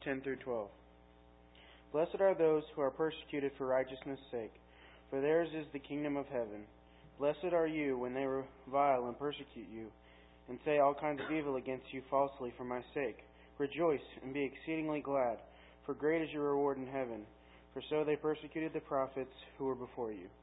10 through 12. Blessed are those who are persecuted for righteousness' sake, for theirs is the kingdom of heaven. Blessed are you when they revile and persecute you, and say all kinds of evil against you falsely for my sake. Rejoice and be exceedingly glad, for great is your reward in heaven. For so they persecuted the prophets who were before you.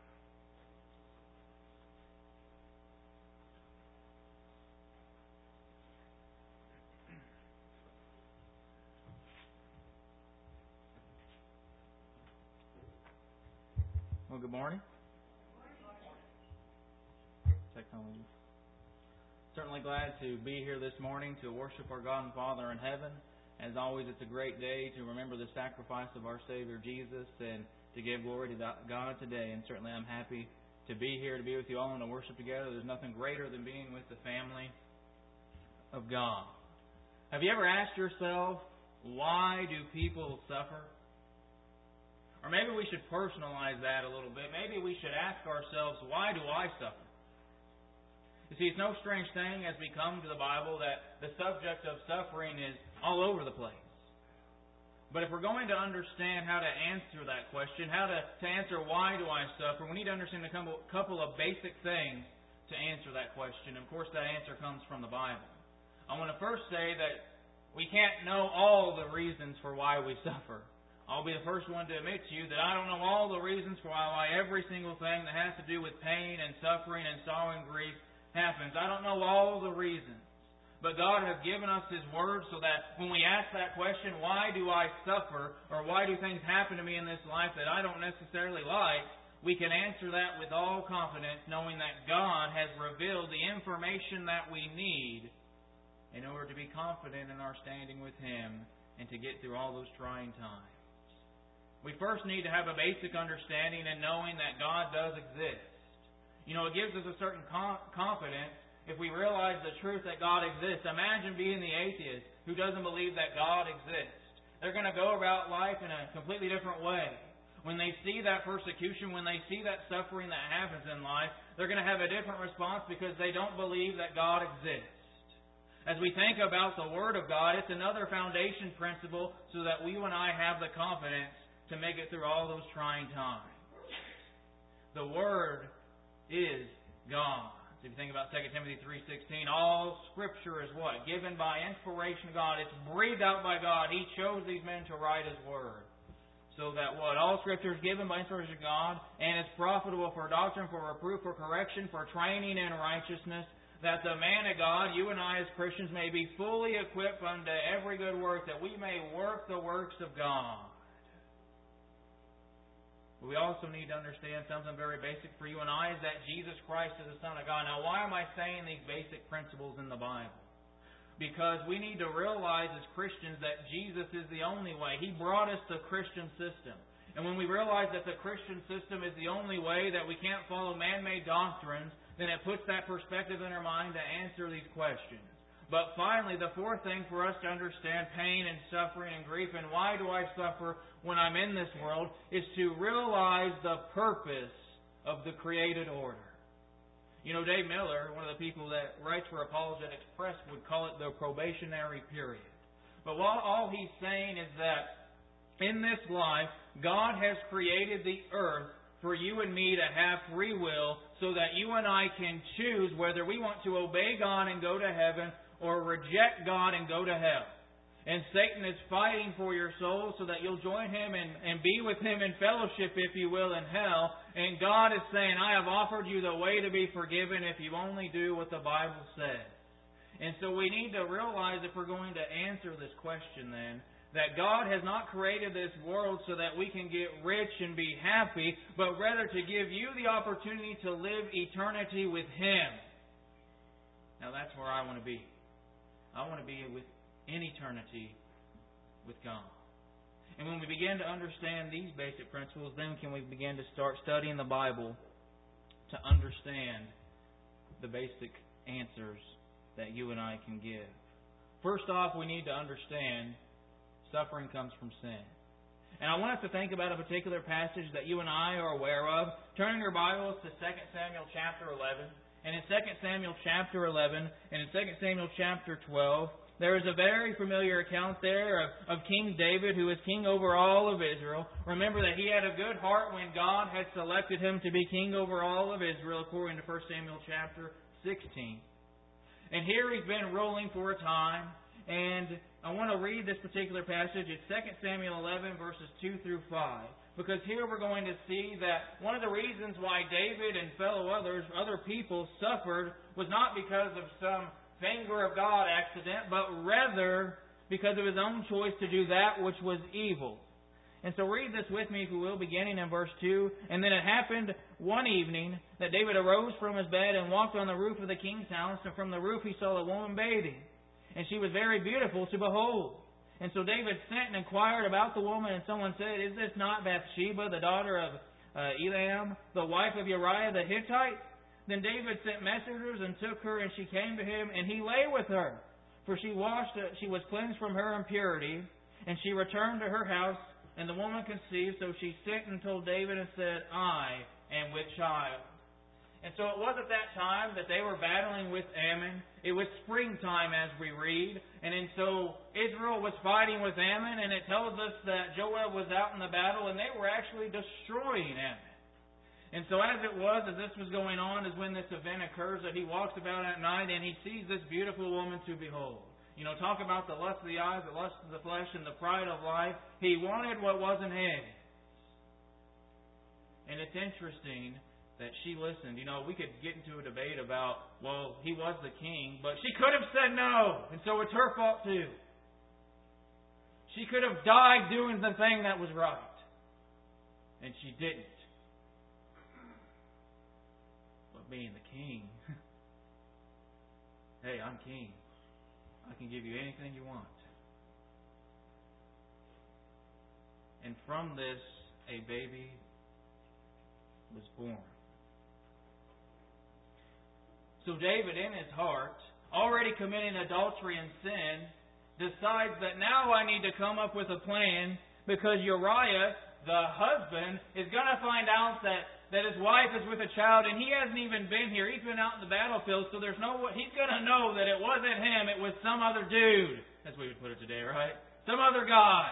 Well, good morning. Technology. Certainly glad to be here this morning to worship our God and Father in heaven. As always, it's a great day to remember the sacrifice of our Savior Jesus and to give glory to God today. And certainly I'm happy to be here, to be with you all and to worship together. There's nothing greater than being with the family of God. Have you ever asked yourself, why do people suffer? Or maybe we should personalize that a little bit. Maybe we should ask ourselves, why do I suffer? You see, it's no strange thing as we come to the Bible that the subject of suffering is all over the place. But if we're going to understand how to answer that question, how to answer why do I suffer, we need to understand a couple of basic things to answer that question. Of course, that answer comes from the Bible. I want to first say that we can't know all the reasons for why we suffer. I'll be the first one to admit to you that I don't know all the reasons for why every single thing that has to do with pain and suffering and sorrow and grief happens. I don't know all the reasons. But God has given us His Word so that when we ask that question, why do I suffer, or why do things happen to me in this life that I don't necessarily like, we can answer that with all confidence, knowing that God has revealed the information that we need in order to be confident in our standing with Him and to get through all those trying times. We first need to have a basic understanding and knowing that God does exist. You know, it gives us a certain confidence if we realize the truth that God exists. Imagine being the atheist who doesn't believe that God exists. They're going to go about life in a completely different way. When they see that persecution, when they see that suffering that happens in life, they're going to have a different response because they don't believe that God exists. As we think about the Word of God, it's another foundation principle so that you and I have the confidence to make it through all those trying times. The Word is God. So if you think about 2 Timothy 3:16, all Scripture is what? Given by inspiration of God. It's breathed out by God. He chose these men to write His Word. So that what? All Scripture is given by inspiration of God, and it's profitable for doctrine, for reproof, for correction, for training in righteousness, that the man of God, you and I as Christians, may be fully equipped unto every good work, that we may work the works of God. We also need to understand something very basic for you and I, is that Jesus Christ is the Son of God. Now, why am I saying these basic principles in the Bible? Because we need to realize as Christians that Jesus is the only way. He brought us the Christian system. And when we realize that the Christian system is the only way, that we can't follow man-made doctrines, then it puts that perspective in our mind to answer these questions. But finally, the fourth thing for us to understand pain and suffering and grief and why do I suffer when I'm in this world is to realize the purpose of the created order. You know, Dave Miller, one of the people that writes for Apologetics Press, would call it the probationary period. But all he's saying is that in this life, God has created the earth for you and me to have free will so that you and I can choose whether we want to obey God and go to heaven or reject God and go to hell. And Satan is fighting for your soul so that you'll join him and be with him in fellowship, if you will, in hell. And God is saying, I have offered you the way to be forgiven if you only do what the Bible says. And so we need to realize, if we're going to answer this question then, that God has not created this world so that we can get rich and be happy, but rather to give you the opportunity to live eternity with Him. Now that's where I want to be. I want to be in eternity with God. And when we begin to understand these basic principles, then can we begin to start studying the Bible to understand the basic answers that you and I can give. First off, we need to understand suffering comes from sin. And I want us to think about a particular passage that you and I are aware of. Turn your Bibles to 2 Samuel chapter 11. And in 2 Samuel chapter 11 and in 2 Samuel chapter 12, there is a very familiar account there of King David, who is king over all of Israel. Remember that he had a good heart when God had selected him to be king over all of Israel, according to 1 Samuel chapter 16. And here he's been ruling for a time, and I want to read this particular passage. It's 2 Samuel 11, verses 2 through 5. Because here we're going to see that one of the reasons why David and other people suffered was not because of some finger of God accident, but rather because of his own choice to do that which was evil. And so read this with me, if you will, beginning in verse 2. And then it happened one evening that David arose from his bed and walked on the roof of the king's house, and from the roof he saw a woman bathing, and she was very beautiful to behold. And so David sent and inquired about the woman, and someone said, "Is this not Bathsheba, the daughter of Eliam, the wife of Uriah the Hittite?" Then David sent messengers and took her, and she came to him, and he lay with her. For she was cleansed from her impurity, and she returned to her house, and the woman conceived. So she sent and told David and said, "I am with child." And so it was at that time that they were battling with Ammon. It was springtime, as we read. And so Israel was fighting with Ammon, and it tells us that Joab was out in the battle, and they were actually destroying Ammon. And so as this was going on, is when this event occurs, that he walks about at night, and he sees this beautiful woman to behold. You know, talk about the lust of the eyes, the lust of the flesh, and the pride of life. He wanted what wasn't his. And it's interesting that she listened. You know, we could get into a debate about, well, he was the king, but she could have said no, and so it's her fault too. She could have died doing the thing that was right, and she didn't. But being the king, hey, I'm king. I can give you anything you want. And from this, a baby was born. So David, in his heart, already committing adultery and sin, decides that now I need to come up with a plan, because Uriah, the husband, is going to find out that his wife is with a child, and he hasn't even been here. He's been out in the battlefield, so he's going to know that it wasn't him, it was some other dude, as we would put it today, right? Some other guy.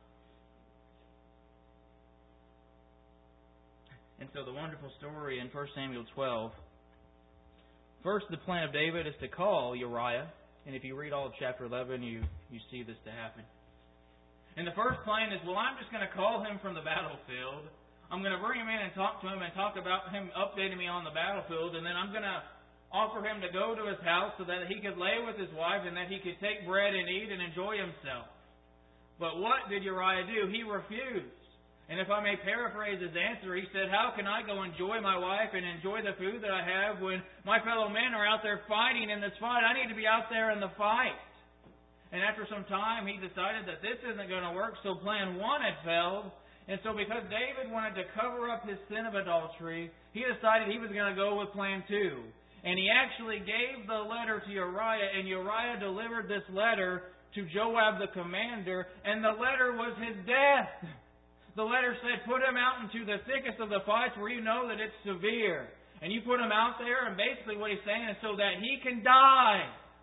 And so the wonderful story in 1 Samuel 12, first, the plan of David is to call Uriah. And if you read all of chapter 11, you see this to happen. And the first plan is, well, I'm just going to call him from the battlefield. I'm going to bring him in and talk to him and talk about him updating me on the battlefield. And then I'm going to offer him to go to his house so that he could lay with his wife and that he could take bread and eat and enjoy himself. But what did Uriah do? He refused. And if I may paraphrase his answer, he said, "How can I go enjoy my wife and enjoy the food that I have when my fellow men are out there fighting in this fight? I need to be out there in the fight." And after some time, he decided that this isn't going to work, so plan 1 had failed. And so because David wanted to cover up his sin of adultery, he decided he was going to go with plan 2. And he actually gave the letter to Uriah, and Uriah delivered this letter to Joab the commander, and the letter was his death. The letter said, put him out into the thickest of the fights where you know that it's severe. And you put him out there, and basically what he's saying is so that he can die.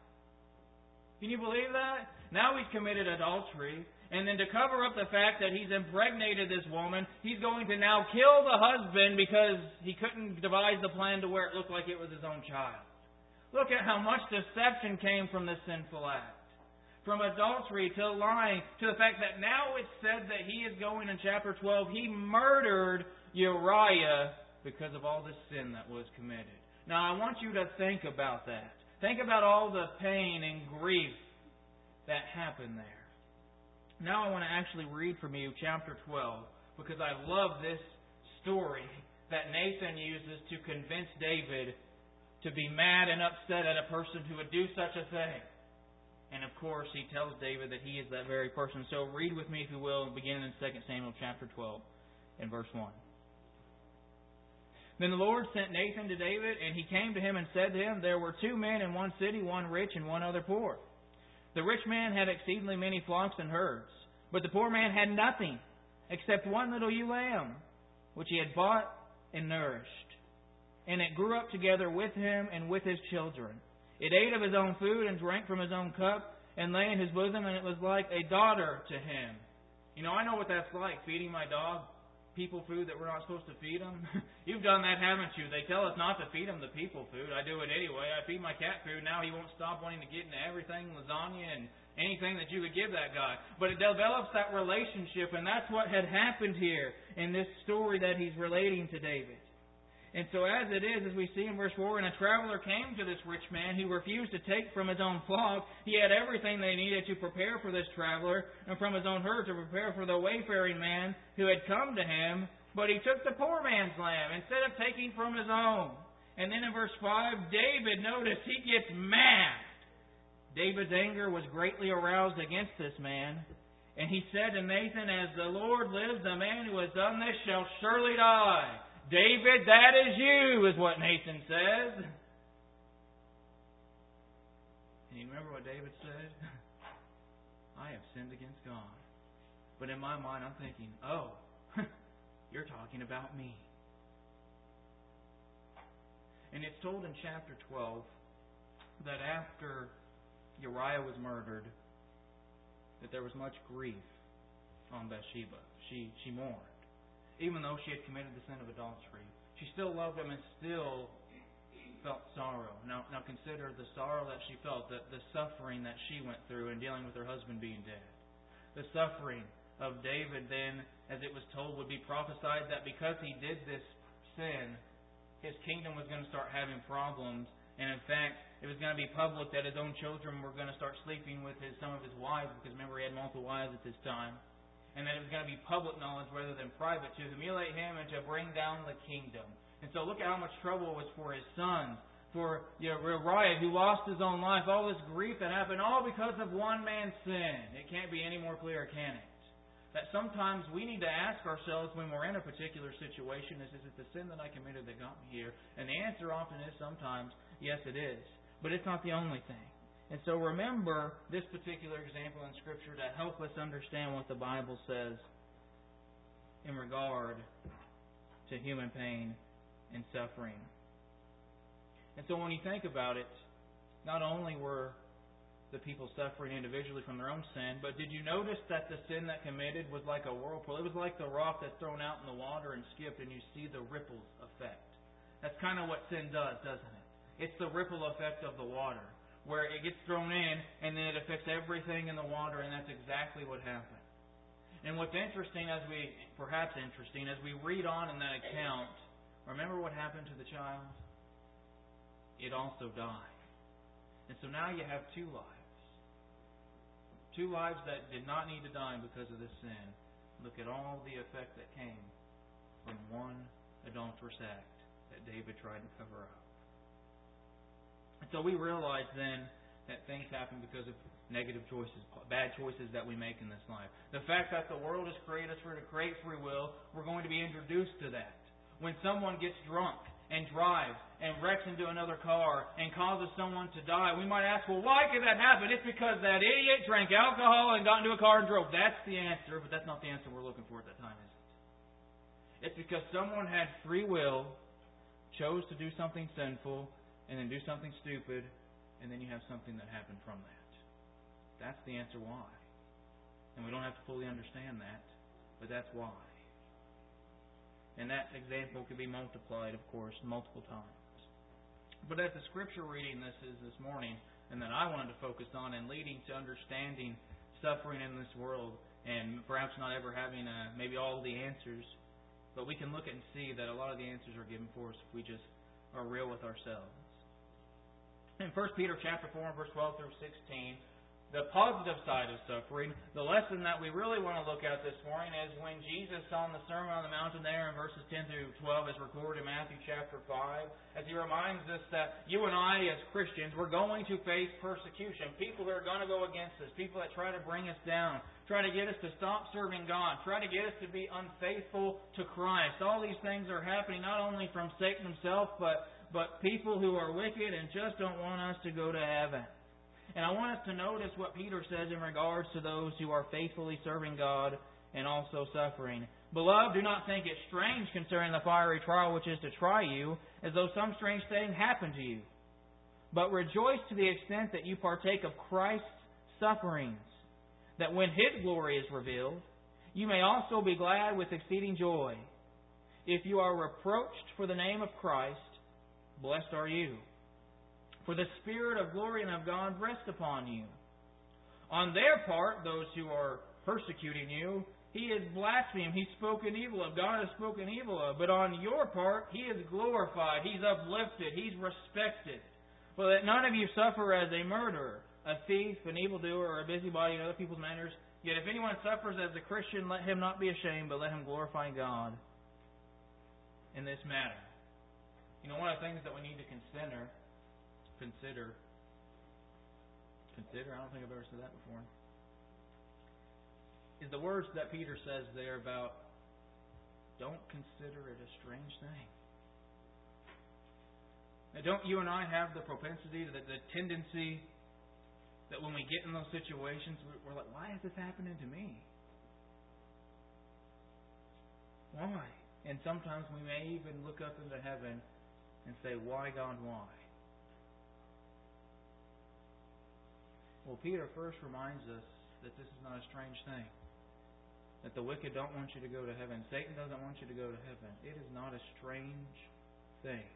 Can you believe that? Now he's committed adultery. And then to cover up the fact that he's impregnated this woman, he's going to now kill the husband because he couldn't devise the plan to where it looked like it was his own child. Look at how much deception came from this sinful act. From adultery to lying, to the fact that now it's said that he is going in chapter 12, he murdered Uriah because of all the sin that was committed. Now I want you to think about that. Think about all the pain and grief that happened there. Now I want to actually read from you chapter 12, because I love this story that Nathan uses to convince David to be mad and upset at a person who would do such a thing. And of course, he tells David that he is that very person. So read with me, if you will, beginning in 2 Samuel chapter 12 and verse 1. Then the Lord sent Nathan to David, and he came to him and said to him, There were 2 men in one city, one rich and one other poor. The rich man had exceedingly many flocks and herds, but the poor man had nothing except one little ewe lamb, which he had bought and nourished. And it grew up together with him and with his children. It ate of his own food and drank from his own cup, and lay in his bosom, and it was like a daughter to him. You know, I know what that's like, feeding my dog people food that we're not supposed to feed them. You've done that, haven't you? They tell us not to feed them the people food. I do it anyway. I feed my cat food. Now he won't stop wanting to get into everything, lasagna and anything that you could give that guy. But it develops that relationship, and that's what had happened here in this story that he's relating to David. And so as it is, as we see in verse 4, and a traveler came to this rich man who refused to take from his own flock. He had everything they needed to prepare for this traveler, and from his own herd to prepare for the wayfaring man who had come to him. But he took the poor man's lamb instead of taking from his own. And then in verse 5, David, notice, he gets mad. David's anger was greatly aroused against this man. And he said to Nathan, "As the Lord lives, the man who has done this shall surely die." David, that is you, is what Nathan says. And you remember what David said? I have sinned against God. But in my mind, I'm thinking, oh, you're talking about me. And it's told in chapter 12 that after Uriah was murdered, that there was much grief on Bathsheba. She mourned. Even though she had committed the sin of adultery, she still loved him and still felt sorrow. Now consider the sorrow that she felt, the suffering that she went through in dealing with her husband being dead. The suffering of David then, as it was told, would be prophesied that because he did this sin, his kingdom was going to start having problems. And in fact, it was going to be public that his own children were going to start sleeping with some of his wives, because remember, he had multiple wives at this time. And that it was going to be public knowledge rather than private, to humiliate him and to bring down the kingdom. And so look at how much trouble it was for his sons, for Uriah, who lost his own life, all this grief that happened, all because of one man's sin. It can't be any more clear, can it? That sometimes we need to ask ourselves when we're in a particular situation, is it the sin that I committed that got me here? And the answer often is sometimes, yes it is. But it's not the only thing. And so remember this particular example in Scripture to help us understand what the Bible says in regard to human pain and suffering. And so when you think about it, not only were the people suffering individually from their own sin, but did you notice that the sin that committed was like a whirlpool? It was like the rock that's thrown out in the water and skipped, and you see the ripples effect. That's kind of what sin does, doesn't it? It's the ripple effect of the water, where it gets thrown in and then it affects everything in the water, and that's exactly what happened. And what's interesting, as we read on in that account, remember what happened to the child? It also died. And so now you have two lives. Two lives that did not need to die because of this sin. Look at all the effect that came from one adulterous act that David tried to cover up. And so we realize then that things happen because of negative choices, bad choices that we make in this life. The fact that the world has created us to create free will, we're going to be introduced to that. When someone gets drunk and drives and wrecks into another car and causes someone to die, we might ask, well, why could that happen? It's because that idiot drank alcohol and got into a car and drove. That's the answer, but that's not the answer we're looking for at that time, is it? It's because someone had free will, chose to do something sinful, and then do something stupid, and then you have something that happened from that. That's the answer why. And we don't have to fully understand that, but that's why. And that example could be multiplied, of course, multiple times. But as the scripture reading this is this morning, and that I wanted to focus on, and leading to understanding suffering in this world, and perhaps not ever having maybe all the answers, but we can look and see that a lot of the answers are given for us if we just are real with ourselves. In 1 Peter chapter 4, verse 12 through 16, the positive side of suffering, the lesson that we really want to look at this morning is when Jesus on the Sermon on the Mountain there in verses 10 through 12 is recorded in Matthew chapter 5, as He reminds us that you and I as Christians, we're going to face persecution. People that are going to go against us, people that try to bring us down, try to get us to stop serving God, try to get us to be unfaithful to Christ. All these things are happening not only from Satan himself, but people who are wicked and just don't want us to go to heaven. And I want us to notice what Peter says in regards to those who are faithfully serving God and also suffering. Beloved, do not think it strange concerning the fiery trial which is to try you, as though some strange thing happened to you. But rejoice to the extent that you partake of Christ's sufferings, that when His glory is revealed, you may also be glad with exceeding joy. If you are reproached for the name of Christ, blessed are you. For the Spirit of glory and of God rests upon you. On their part, those who are persecuting you, He is blasphemed. He's spoken evil of. God has spoken evil of. But on your part, He is glorified. He's uplifted. He's respected. For that none of you suffer as a murderer, a thief, an evildoer, or a busybody in other people's matters. Yet if anyone suffers as a Christian, let him not be ashamed, but let him glorify God in this matter. You know, one of the things that we need to consider, I don't think I've ever said that before, is the words that Peter says there about don't consider it a strange thing. Now, don't you and I have the propensity, the tendency, that when we get in those situations, we're like, why is this happening to me? Why? And sometimes we may even look up into heaven and say, why, God, why? Well, Peter first reminds us that this is not a strange thing. That the wicked don't want you to go to heaven. Satan doesn't want you to go to heaven. It is not a strange thing.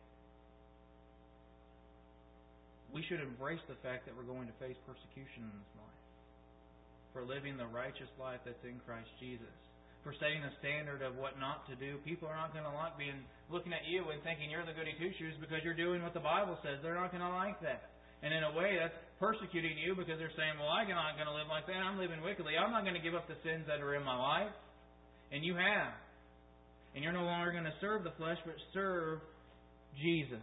We should embrace the fact that we're going to face persecution in this life. For living the righteous life that's in Christ Jesus. For setting a standard of what not to do. People are not going to like looking at you and thinking you're the goody two-shoes because you're doing what the Bible says. They're not going to like that. And in a way, that's persecuting you because they're saying, well, I'm not going to live like that. I'm living wickedly. I'm not going to give up the sins that are in my life. And you have. And you're no longer going to serve the flesh, but serve Jesus.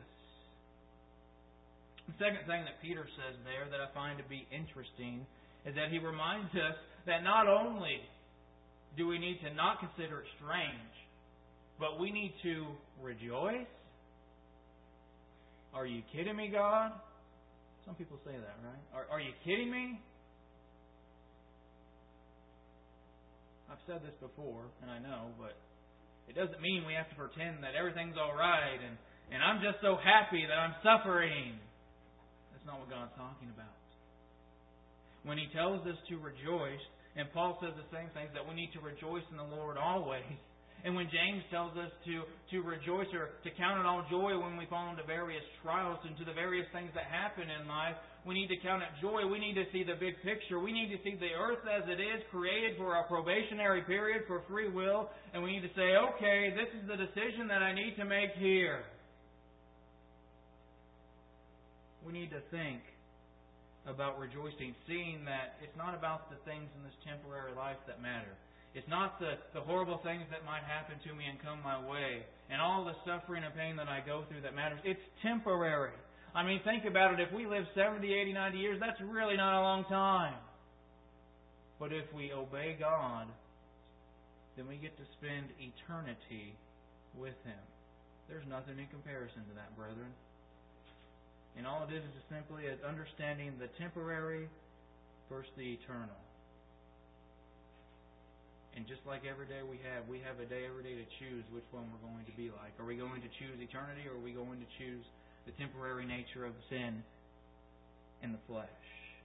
The second thing that Peter says there that I find to be interesting is that he reminds us that not only do we need to not consider it strange, but we need to rejoice. Are you kidding me, God? Some people say that, right? Are you kidding me? I've said this before, and I know, but it doesn't mean we have to pretend that everything's all right and I'm just so happy that I'm suffering. That's not what God's talking about. When He tells us to rejoice, and Paul says the same things, that we need to rejoice in the Lord always. And when James tells us to rejoice or to count it all joy when we fall into various trials and to the various things that happen in life, we need to count it joy. We need to see the big picture. We need to see the earth as it is, created for a probationary period for free will. And we need to say, okay, this is the decision that I need to make here. We need to think about rejoicing, seeing that it's not about the things in this temporary life that matter. It's not the horrible things that might happen to me and come my way and all the suffering and pain that I go through that matters. It's temporary. I mean, think about it. If we live 70, 80, 90 years, that's really not a long time. But if we obey God, then we get to spend eternity with Him. There's nothing in comparison to that, brethren. And all it is simply understanding the temporary versus the eternal. And just like every day we have a day every day to choose which one we're going to be like. Are we going to choose eternity, or are we going to choose the temporary nature of sin in the flesh?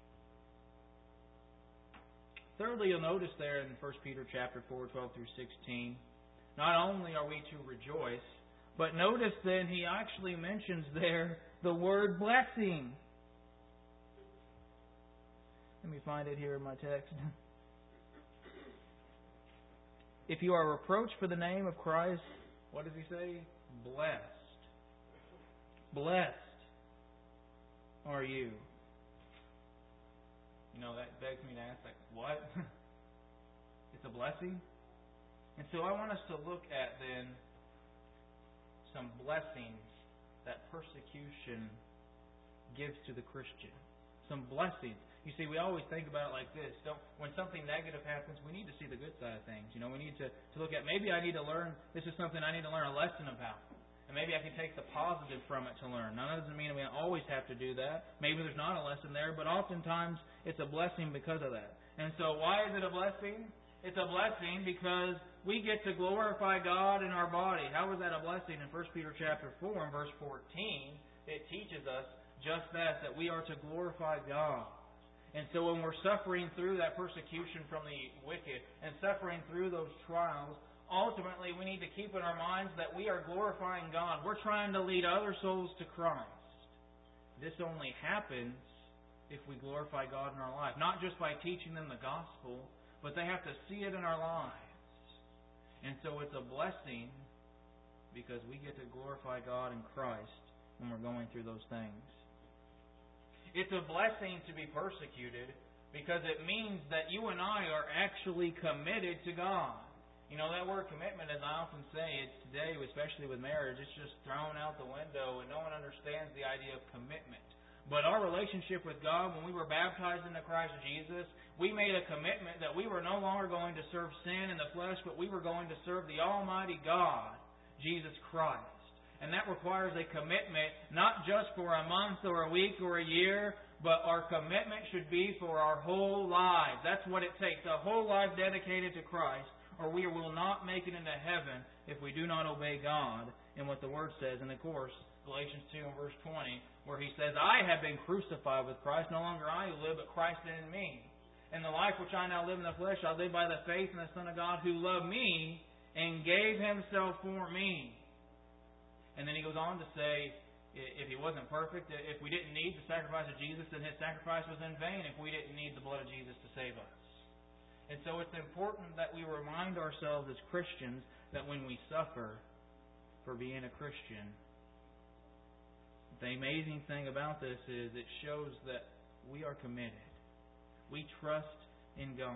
Thirdly, you'll notice there in 1 Peter chapter 4, 12 through 16, not only are we to rejoice, but notice then he actually mentions there the word blessing. Let me find it here in my text. If you are reproached for the name of Christ, what does he say? Blessed. Blessed are you. You know, that begs me to ask, like, what? It's a blessing? And so I want us to look at then some blessings that persecution gives to the Christian. Some blessings. You see, we always think about it like this. When something negative happens, we need to see the good side of things. You know, we need to look at, maybe I need to learn, this is something I need to learn a lesson about. And maybe I can take the positive from it to learn. Now, that doesn't mean we always have to do that. Maybe there's not a lesson there, but oftentimes it's a blessing because of that. And so why is it a blessing? It's a blessing because we get to glorify God in our body. How is that a blessing? In 1 Peter chapter 4 and verse 14, it teaches us just that we are to glorify God. And so when we're suffering through that persecution from the wicked and suffering through those trials, ultimately we need to keep in our minds that we are glorifying God. We're trying to lead other souls to Christ. This only happens if we glorify God in our life. Not just by teaching them the gospel, but they have to see it in our lives. And so it's a blessing because we get to glorify God in Christ when we're going through those things. It's a blessing to be persecuted because it means that you and I are actually committed to God. You know, that word commitment, as I often say, it's today, especially with marriage, it's just thrown out the window and no one understands the idea of commitment. But our relationship with God, when we were baptized into Christ Jesus, we made a commitment that we were no longer going to serve sin in the flesh, but we were going to serve the Almighty God, Jesus Christ. And that requires a commitment, not just for a month or a week or a year, but our commitment should be for our whole lives. That's what it takes, a whole life dedicated to Christ, or we will not make it into heaven if we do not obey God in what the Word says. And of course, Galatians 2 and verse 20, where he says, I have been crucified with Christ, no longer I who live, but Christ in me. And the life which I now live in the flesh, I live by the faith in the Son of God who loved me and gave himself for me. And then he goes on to say, if he wasn't perfect, if we didn't need the sacrifice of Jesus, then his sacrifice was in vain if we didn't need the blood of Jesus to save us. And so it's important that we remind ourselves as Christians that when we suffer for being a Christian, the amazing thing about this is it shows that we are committed. We trust in God.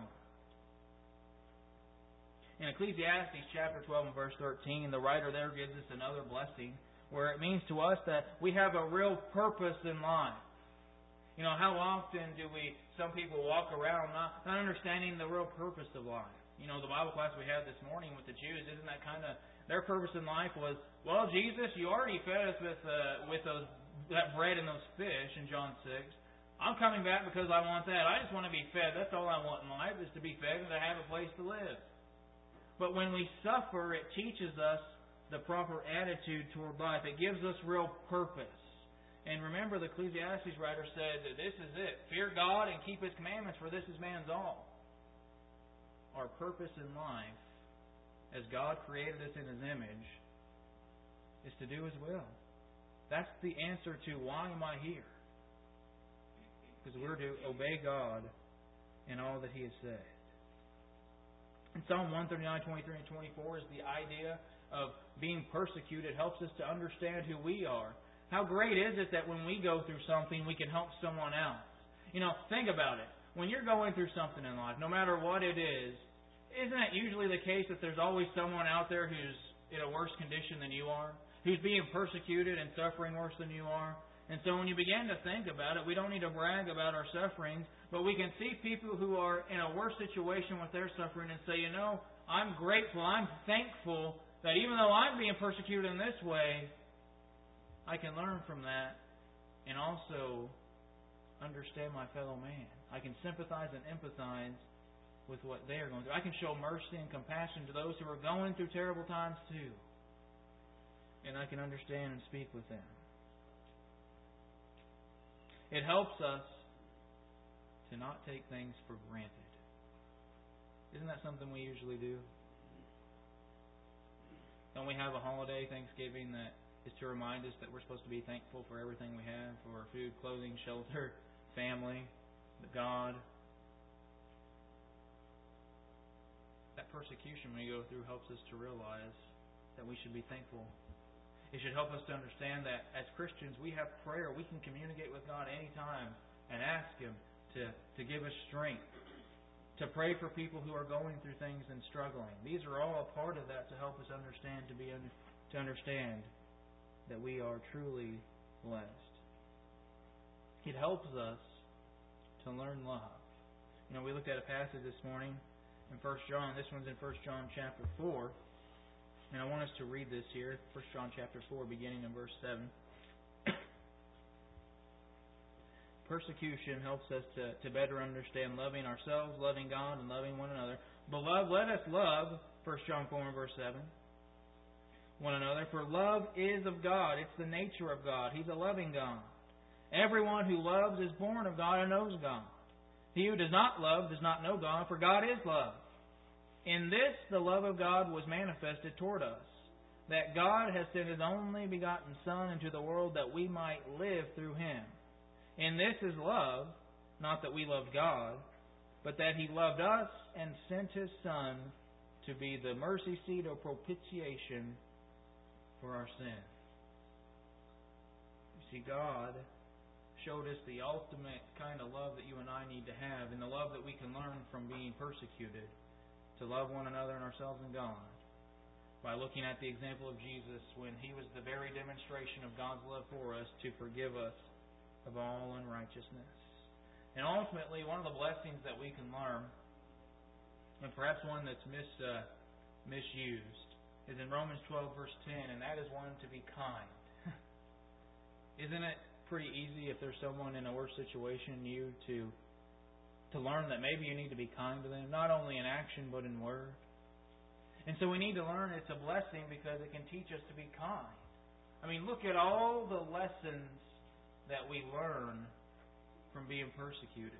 In Ecclesiastes chapter 12 and verse 13, the writer there gives us another blessing where it means to us that we have a real purpose in life. You know, how often do some people walk around not understanding the real purpose of life? You know, the Bible class we had this morning with the Jews, isn't that kind of their purpose in life was, well, Jesus, you already fed us with that bread and those fish in John 6. I'm coming back because I want that. I just want to be fed. That's all I want in life is to be fed and to have a place to live. But when we suffer, it teaches us the proper attitude toward life. It gives us real purpose. And remember, the Ecclesiastes writer said that this is it. Fear God and keep His commandments, for this is man's all. Our purpose in life, as God created us in His image, is to do His will. That's the answer to why am I here? Because we're to obey God in all that He has said. In Psalm 139, 23, and 24 is the idea of being persecuted. It helps us to understand who we are. How great is it that when we go through something, we can help someone else? You know, think about it. When you're going through something in life, no matter what it is, isn't it usually the case that there's always someone out there who's in a worse condition than you are? Who's being persecuted and suffering worse than you are? And so when you begin to think about it, we don't need to brag about our sufferings, but we can see people who are in a worse situation with their suffering and say, you know, I'm grateful, I'm thankful that even though I'm being persecuted in this way, I can learn from that and also understand my fellow man. I can sympathize and empathize with what they are going through. I can show mercy and compassion to those who are going through terrible times too. And I can understand and speak with them. It helps us to not take things for granted. Isn't that something we usually do? Don't we have a holiday, Thanksgiving, that is to remind us that we're supposed to be thankful for everything we have, for our food, clothing, shelter, family, God. That persecution we go through helps us to realize that we should be thankful. It should help us to understand that as Christians we have prayer. We can communicate with God anytime and ask Him to give us strength, to pray for people who are going through things and struggling. These are all a part of that to help us understand, to understand that we are truly blessed. It helps us to learn love. You know, we looked at a passage this morning in 1 John. This one's in 1 John chapter 4. And I want us to read this here, 1 John chapter 4, beginning in verse 7. Persecution helps us to better understand loving ourselves, loving God, and loving one another. Beloved, let us love, 1 John 4 and verse 7, one another. For love is of God. It's the nature of God. He's a loving God. Everyone who loves is born of God and knows God. He who does not love does not know God, for God is love. In this the love of God was manifested toward us, that God has sent His only begotten Son into the world that we might live through Him. In this is love, not that we loved God, but that He loved us and sent His Son to be the mercy seat or propitiation for our sin. You see, God showed us the ultimate kind of love that you and I need to have, and the love that we can learn from being persecuted, to love one another and ourselves and God, by looking at the example of Jesus when He was the very demonstration of God's love for us to forgive us of all unrighteousness. And ultimately, one of the blessings that we can learn, and perhaps one that's misused, is in Romans 12, verse 10, and that is one to be kind. Isn't it pretty easy, if there's someone in a worse situation than you, to learn that maybe you need to be kind to them, not only in action but in word? And so we need to learn it's a blessing because it can teach us to be kind. I mean, look at all the lessons that we learn from being persecuted.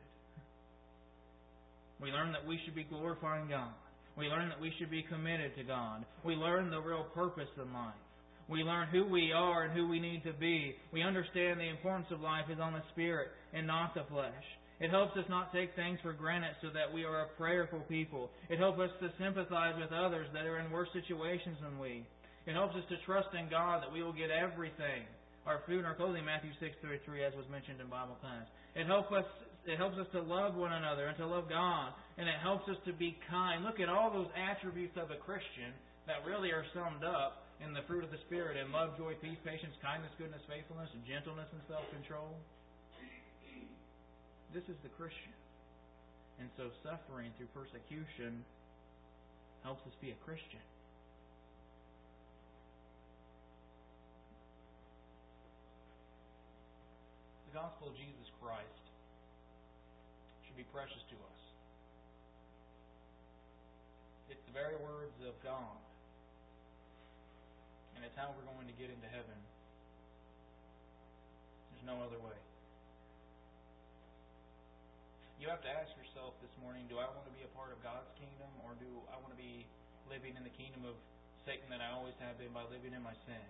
We learn that we should be glorifying God. We learn that we should be committed to God. We learn the real purpose in life. We learn who we are and who we need to be. We understand the importance of life is on the Spirit and not the flesh. It helps us not take things for granted so that we are a prayerful people. It helps us to sympathize with others that are in worse situations than we. It helps us to trust in God that we will get everything. Our food and our clothing, Matthew 6:33, as was mentioned in Bible class. It helps us to love one another and to love God. And it helps us to be kind. Look at all those attributes of a Christian that really are summed up in the fruit of the Spirit, in love, joy, peace, patience, kindness, goodness, faithfulness, gentleness, and self-control. This is the Christian. And so suffering through persecution helps us be a Christian. The gospel of Jesus Christ should be precious to us. It's the very words of God. And it's how we're going to get into heaven. There's no other way. You have to ask yourself this morning, do I want to be a part of God's kingdom, or do I want to be living in the kingdom of Satan that I always have been by living in my sin?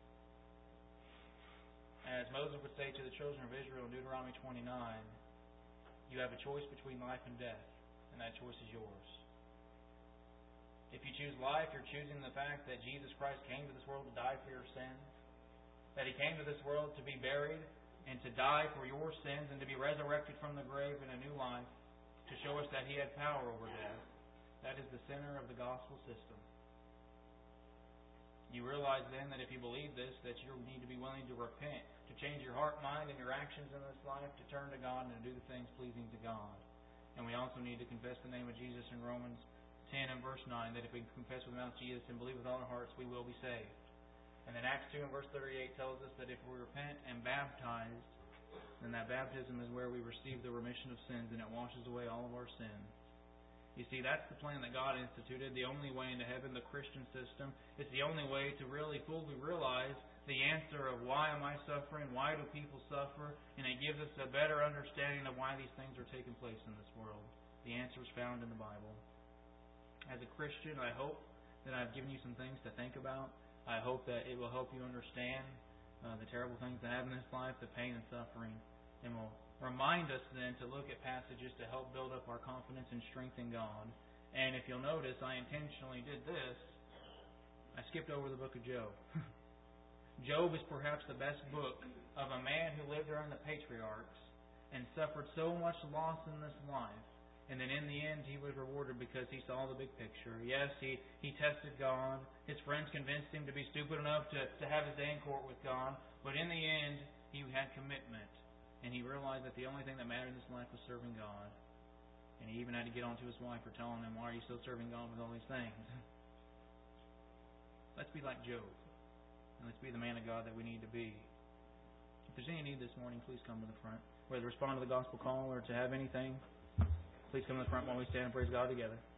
As Moses would say to the children of Israel in Deuteronomy 29, you have a choice between life and death, and that choice is yours. If you choose life, you're choosing the fact that Jesus Christ came to this world to die for your sins, that He came to this world to be buried and to die for your sins and to be resurrected from the grave in a new life to show us that He had power over death. That is the center of the gospel system. You realize then that if you believe this, that you need to be willing to repent, to change your heart, mind, and your actions in this life, to turn to God and to do the things pleasing to God. And we also need to confess the name of Jesus in Romans 10 and verse 9, that if we confess with the mouth Jesus and believe with all our hearts, we will be saved. And then Acts 2 and verse 38 tells us that if we repent and baptized, then that baptism is where we receive the remission of sins, and it washes away all of our sins. You see, that's the plan that God instituted, the only way into heaven, the Christian system. It's the only way to really fully realize the answer of why am I suffering, why do people suffer, and it gives us a better understanding of why these things are taking place in this world. The answer is found in the Bible. As a Christian, I hope that I've given you some things to think about. I hope that it will help you understand the terrible things that happen in this life, the pain and suffering, and will remind us then to look at passages to help build up our confidence and strength in God. And if you'll notice, I intentionally did this. I skipped over the book of Job. Job is perhaps the best book of a man who lived during the patriarchs and suffered so much loss in this life. And then in the end, he was rewarded because he saw the big picture. Yes, he tested God. His friends convinced him to be stupid enough to have his day in court with God. But in the end, he had commitment. And he realized that the only thing that mattered in this life was serving God. And he even had to get on to his wife for telling him, why are you still serving God with all these things? Let's be like Job. And let's be the man of God that we need to be. If there's any need this morning, please come to the front. Whether to respond to the gospel call or to have anything, please come to the front while we stand and praise God together.